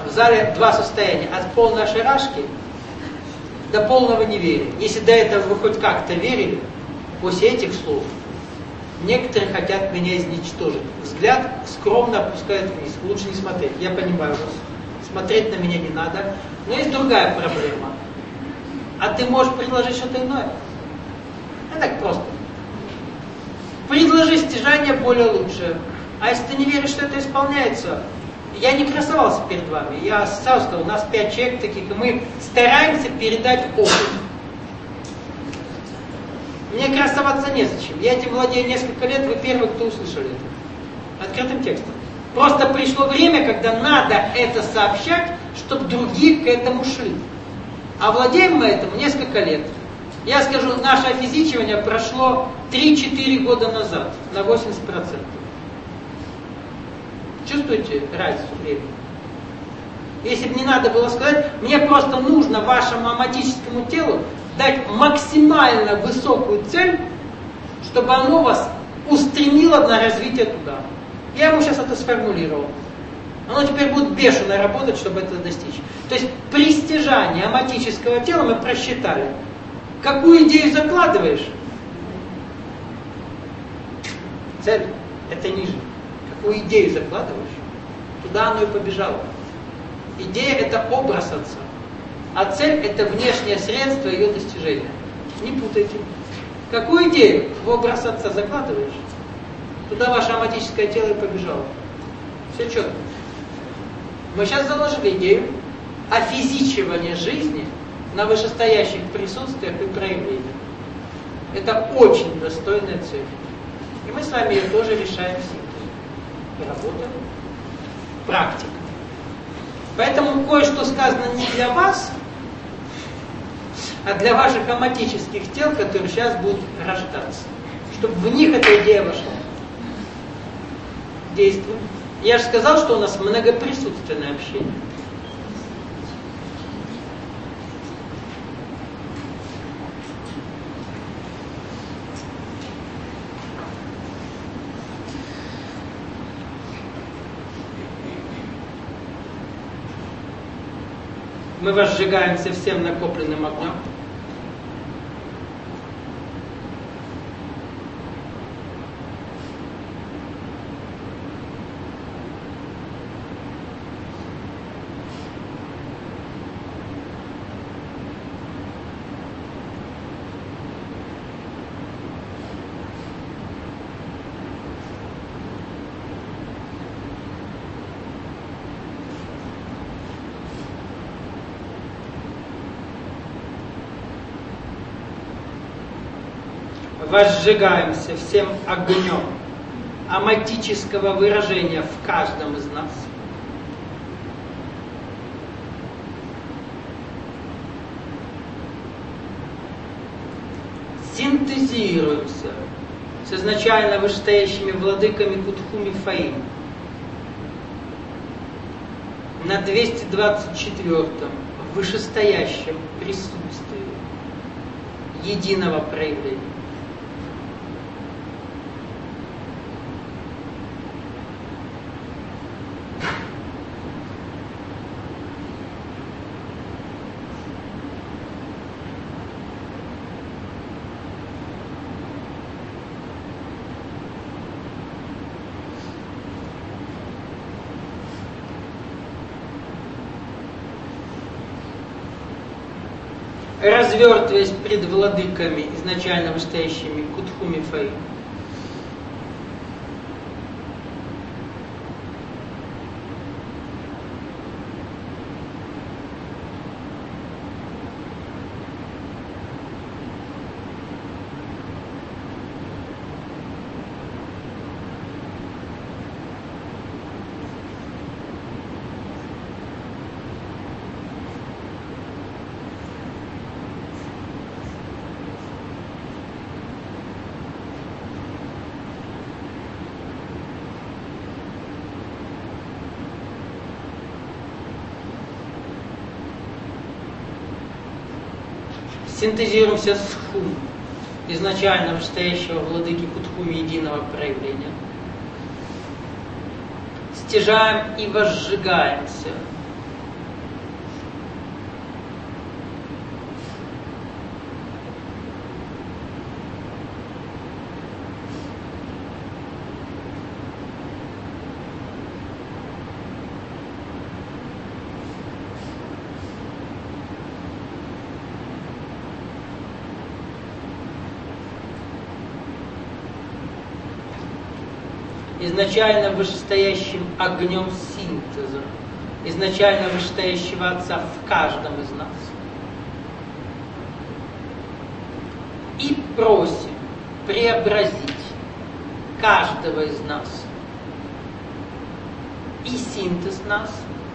в зале два состояния. От полной ошарашки до полного неверия. Если до этого вы хоть как-то верили, после этих слов некоторые хотят меня изничтожить. Взгляд скромно опускают вниз. Лучше не смотреть. Я понимаю вас. Смотреть на меня не надо. Но есть другая проблема. А ты можешь предложить что-то иное? Это так просто. Предложи стяжание более лучшее. А если ты не веришь, что это исполняется, я не красовался перед вами. Я сразу сказал, у нас 5 человек таких, и мы стараемся передать опыт. Мне красоваться незачем. Я этим владею несколько лет, вы первый, кто услышали это. Открытым текстом. Просто пришло время, когда надо это сообщать, чтобы другие к этому шли. А владеем мы этому несколько лет. Я скажу, наше офизичивание прошло 3-4 года назад, на 80%. Чувствуете разницу времени? Если бы не надо было сказать, мне просто нужно вашему аматическому телу дать максимально высокую цель, чтобы оно вас устремило на развитие туда. Я ему сейчас это сформулировал. Оно теперь будет бешено работать, чтобы это достичь. То есть при стяжании аматического тела мы просчитали, какую идею закладываешь, цель это ниже. Какую идею закладываешь, туда оно и побежало. Идея это образ Отца, а цель это внешнее средство ее достижения. Не путайте. Какую идею в образ Отца закладываешь, туда ваше аматическое тело и побежало. Все четко. Мы сейчас заложили идею офизичивания жизни на вышестоящих присутствиях и проявлениях. Это очень достойная цель. И мы с вами ее тоже решаем синтезом. И работаем. Практика. Поэтому кое-что сказано не для вас, а для ваших аматических тел, которые сейчас будут рождаться. Чтобы в них эта идея вошла. Действуем. Я же сказал, что у нас многоприсутственное общение. Мы возжигаемся всем накопленным огнем. Возжигаемся всем огнем аматического выражения в каждом из нас. Синтезируемся с изначально вышестоящими владыками Кутхуми Фаим на 224-м вышестоящем присутствии единого проявления. Развертываясь пред владыками, изначально вышестоящими Кутхуми Фаим. Синтезируемся с Хум, изначально вышестоящего владыки Кутхуми единого проявления. Стяжаем и возжигаемся изначально вышестоящим огнем синтеза, изначально вышестоящего Отца в каждом из нас. И просим преобразить каждого из нас и синтез нас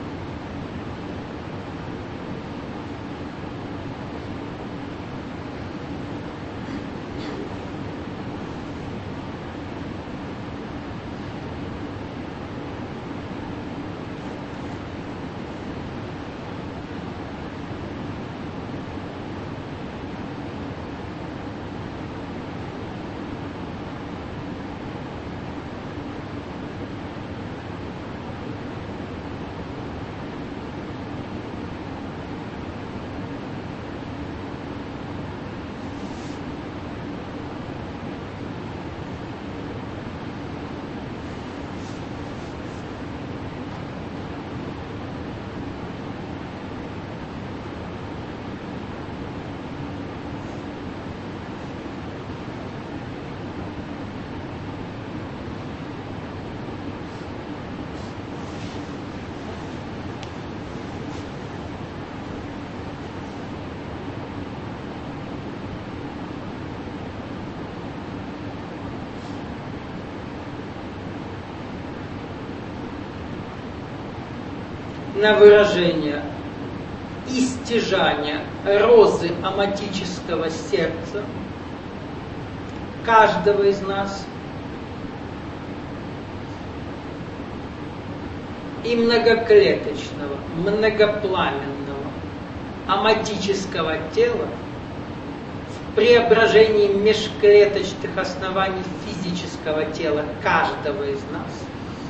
на выражение истяжания розы аматического сердца каждого из нас и многоклеточного, многопламенного аматического тела в преображении межклеточных оснований физического тела каждого из нас.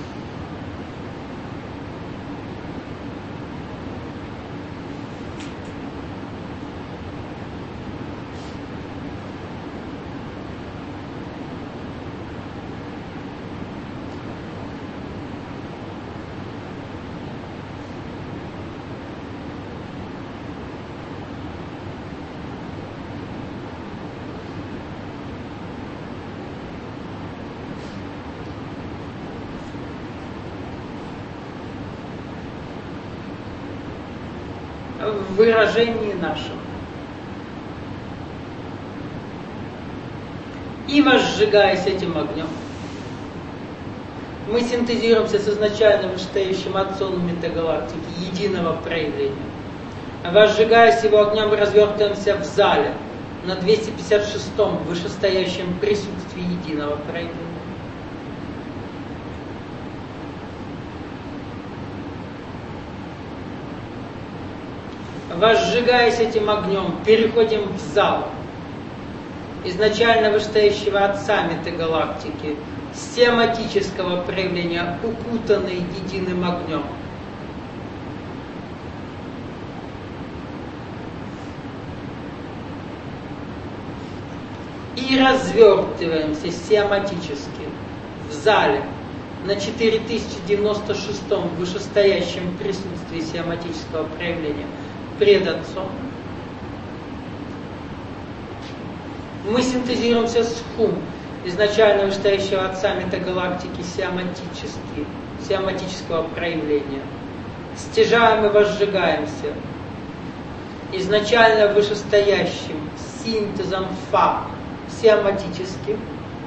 В выражении нашем. И возжигаясь этим огнем, мы синтезируемся с изначально вышестоящим Отцом метагалактики единого проявления. Возжигаясь его огнем, мы развертываемся в зале на 256-м вышестоящем присутствии единого проявления. Возжигаясь этим огнем, переходим в зал изначально вышестоящего Отца метагалактики, семантического проявления, укутанный единым огнем. И развертываемся семантически в зале на 4096-м вышестоящем присутствии семантического проявления пред Отцом. Мы синтезируемся с Хум, изначально вышестоящего Отца метагалактики сиаматического проявления. Стяжаем и возжигаемся изначально вышестоящим синтезом Фа сиаматическим.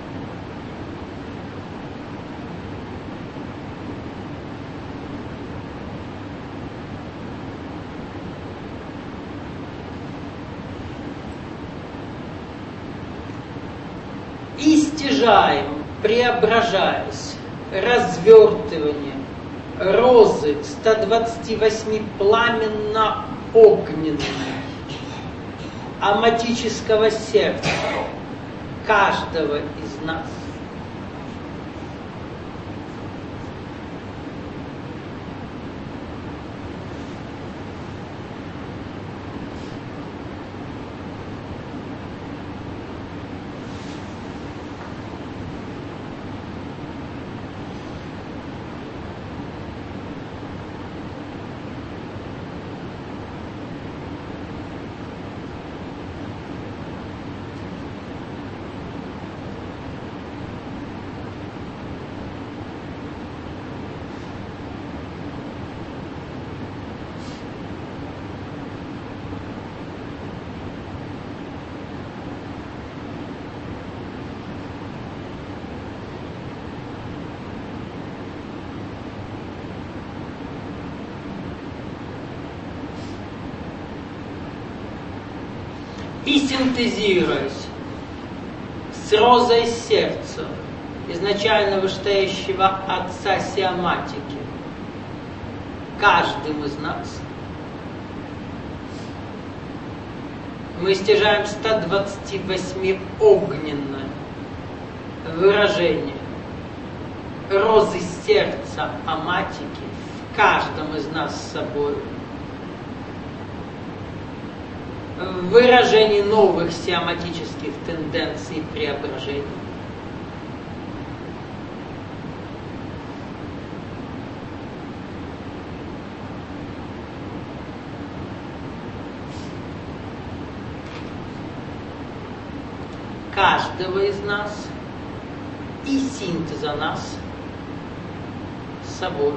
И стяжаем, преображаясь, развертывание розы 128 пламенно-огненной аматического сердца каждого из нас. и синтезируясь с розой сердца, изначально вышестоящего Отца Сиаматики, каждым из нас, мы стяжаем 128 огненное выражение розы сердца Аматики в каждом из нас с собой, в выражении новых сиаматических тенденций и преображений. Каждого из нас и синтеза нас с собой.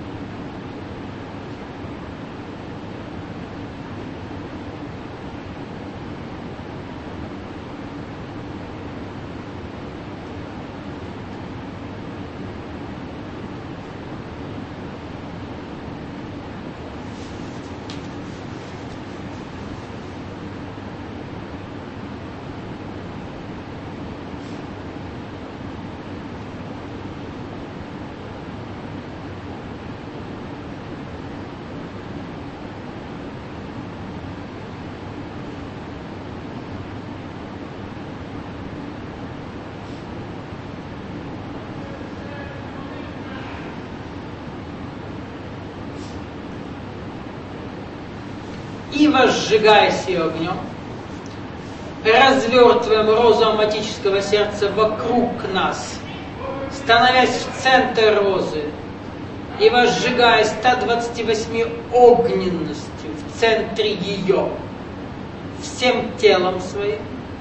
И возжигаясь ее огнем, развертываем розу аматического сердца вокруг нас, становясь в центр розы и возжигая 128 огненностью в центре ее, всем телом своим.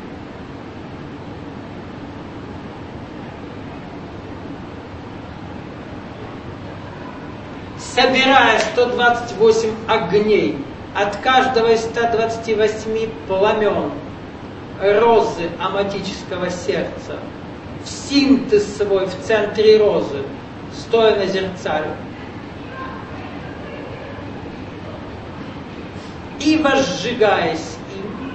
Собирая 128 огней от каждого из 128 пламен розы аматического сердца в синтез свой в центре розы, стоя на зерцале. И возжигаясь им,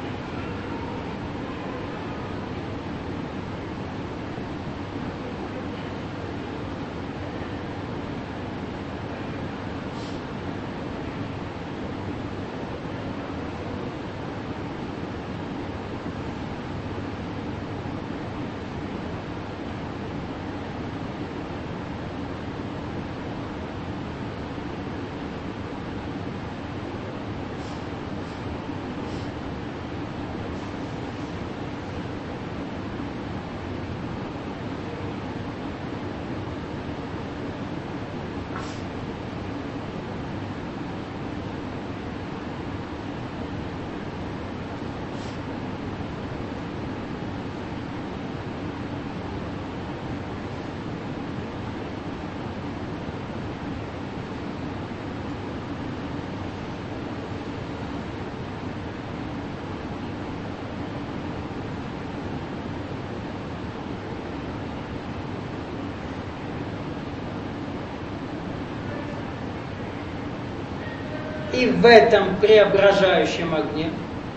и в этом преображающем огне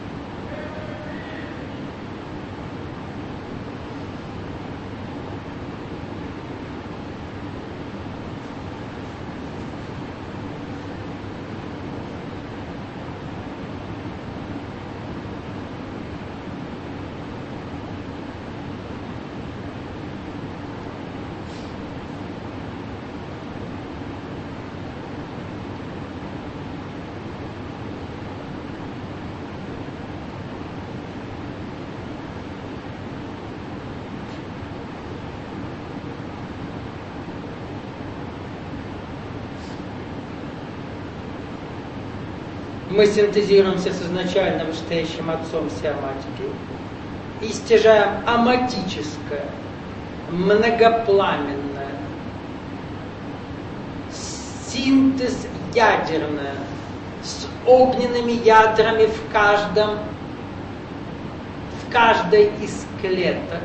мы синтезируемся с изначально вышестоящим Отцом Сиаматики и стяжаем аматическое, многопламенное, синтез ядерное, с огненными ядрами в каждой из клеток,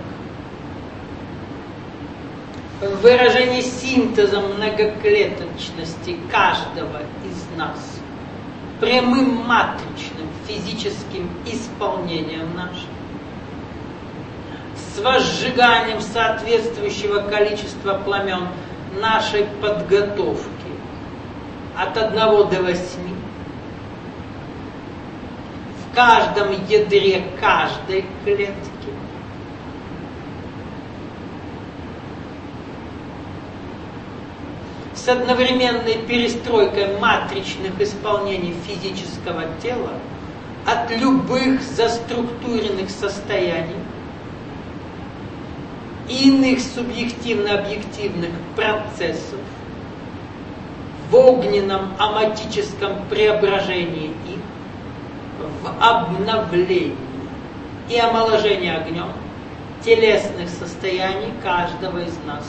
в выражении синтеза многоклеточности каждого из нас. прямым матричным физическим исполнением нашим, с возжиганием соответствующего количества пламен нашей подготовки от 1 до 8, в каждом ядре каждой клетки, с одновременной перестройкой матричных исполнений физического тела от любых заструктуренных состояний и иных субъективно-объективных процессов в огненном аматическом преображении их, в обновлении и омоложении огнем телесных состояний каждого из нас.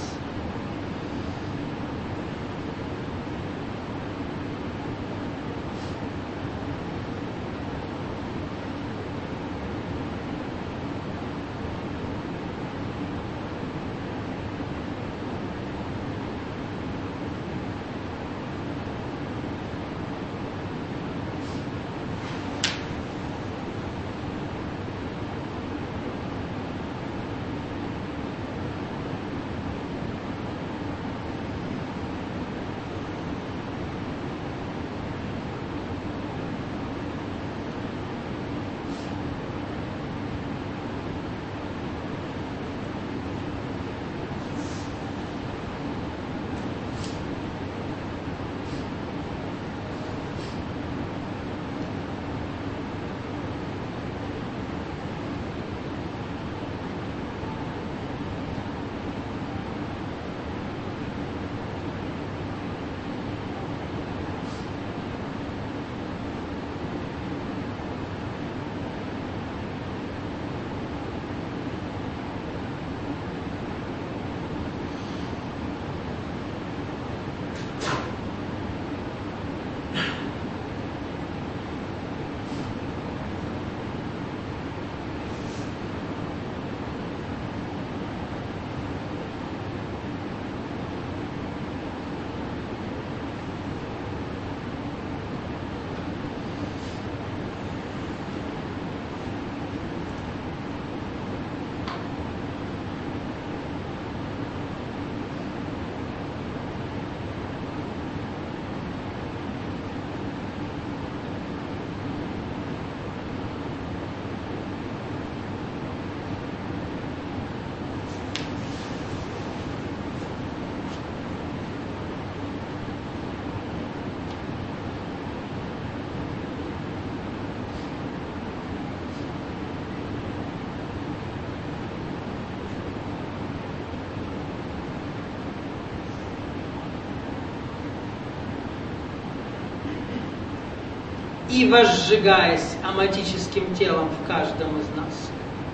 И возжигаясь аматическим телом в каждом из нас,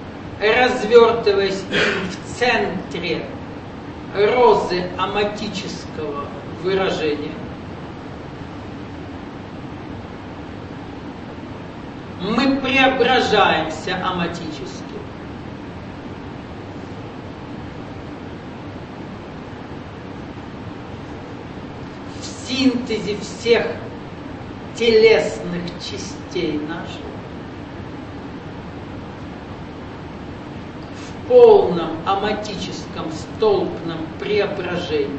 развертываясь им в центре розы аматического выражения, мы преображаемся аматически. В синтезе всех телесных частей наших, в полном аматическом столпном преображении,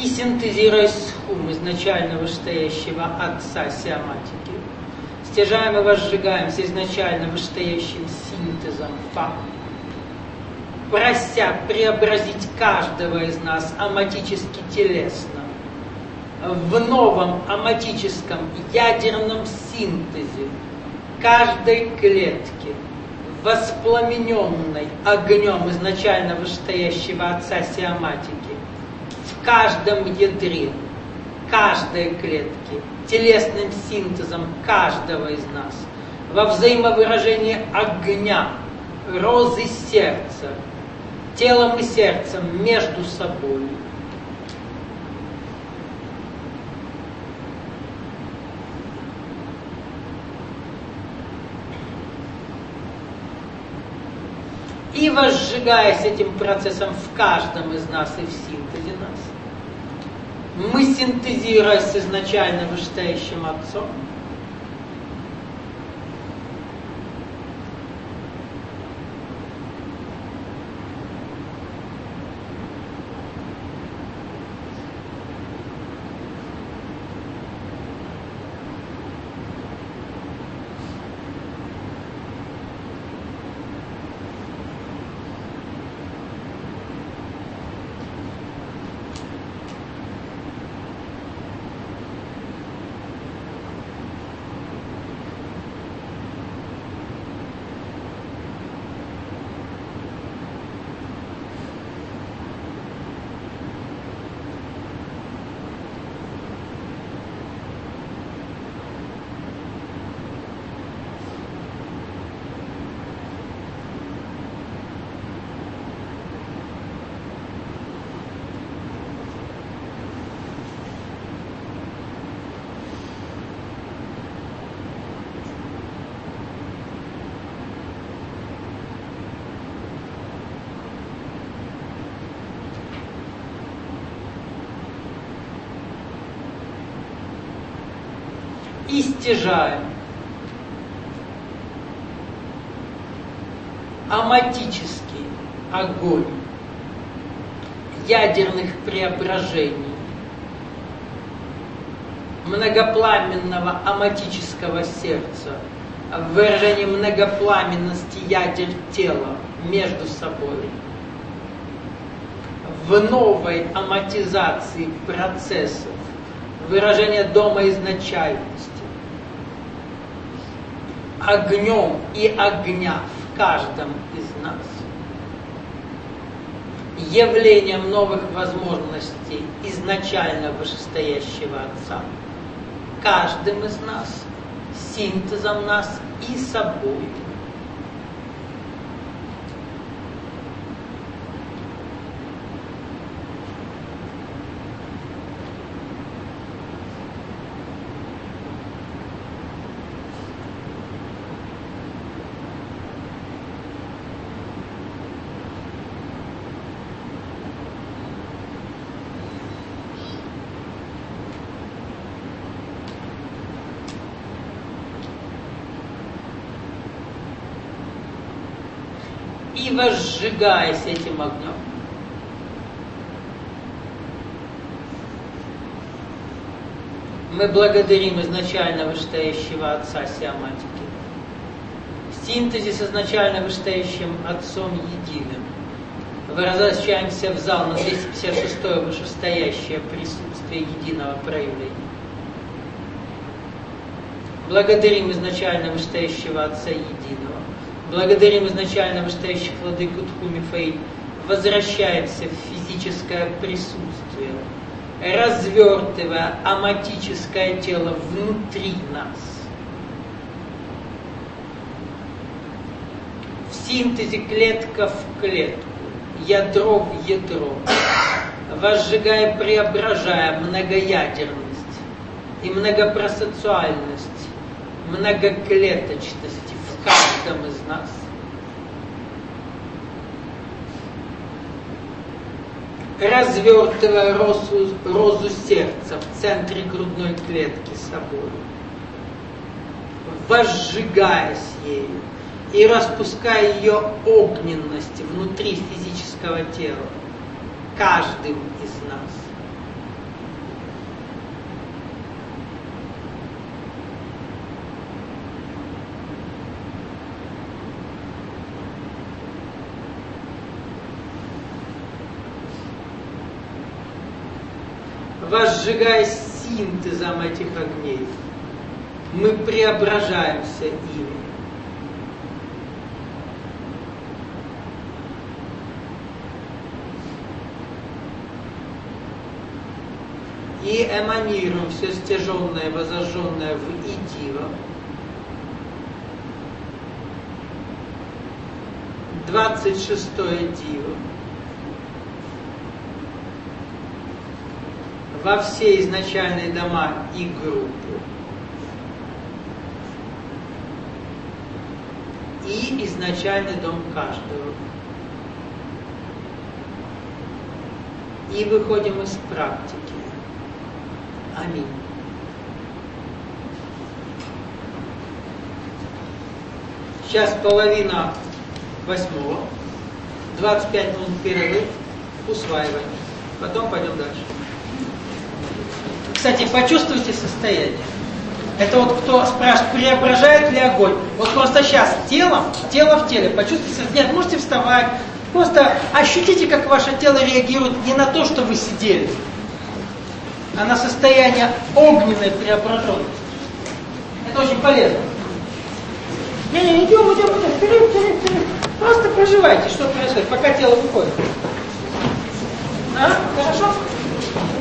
и синтезируя схум изначально вышестоящего Отца сиаматики, стяжаем и возжигаем с изначально вышестоящим синтезом Фа, прося преобразить каждого из нас аматически телесно в новом аматическом ядерном синтезе каждой клетки, воспламененной огнем изначально вышестоящего Отца сиаматики, в каждом ядре, каждой клетки, телесным синтезом каждого из нас, во взаимовыражении огня, розы сердца, телом и сердцем между собой. И возжигаясь этим процессом в каждом из нас и в синтезе нас, мы, синтезируя с изначально вышестоящим Отцом, и стяжаем аматический огонь ядерных преображений, многопламенного аматического сердца, в выражении многопламенности ядер тела между собой, в новой аматизации процессов, выражение дома изначальности, огнем и огня в каждом из нас, явлением новых возможностей изначально вышестоящего Отца, каждым из нас, синтезом нас и собой. И возжигаясь этим огнем, мы благодарим изначально вышестоящего Отца сиаматики. В синтезе с изначально вышестоящим Отцом единым возвращаемся в зал на 256-е вышестоящее присутствие единого проявления. Благодарим изначально вышестоящего Отца единого. Благодарим изначально вышестоящих владыку Тху Мифаиль. Возвращаемся в физическое присутствие, развертывая аматическое тело внутри нас. В синтезе клетка в клетку, ядро в ядро, возжигая, преображая многоядерность и многопроцессуальность, многоклеточность в каждом из нас. Развертывая розу сердца в центре грудной клетки собой, возжигаясь ею и распуская ее огненность внутри физического тела, каждым из нас. возжигаясь синтезом этих огней, мы преображаемся ими. И эманируем все стяженное, возожженное в идиво. 26-е диво. Во все изначальные дома и группы. И изначальный дом каждого. И выходим из практики. Аминь. Сейчас 7:30. 25 минут перерыв. Усваиваем. Потом пойдем дальше. Кстати, почувствуйте состояние. Это вот кто спрашивает, преображает ли огонь. Вот просто сейчас тело в теле, почувствуйте. Нет, можете вставать. Просто ощутите, как ваше тело реагирует не на то, что вы сидели, а на состояние огненной преображенности. Это очень полезно. Идем, вперед. Просто проживайте, что происходит, пока тело выходит. Хорошо?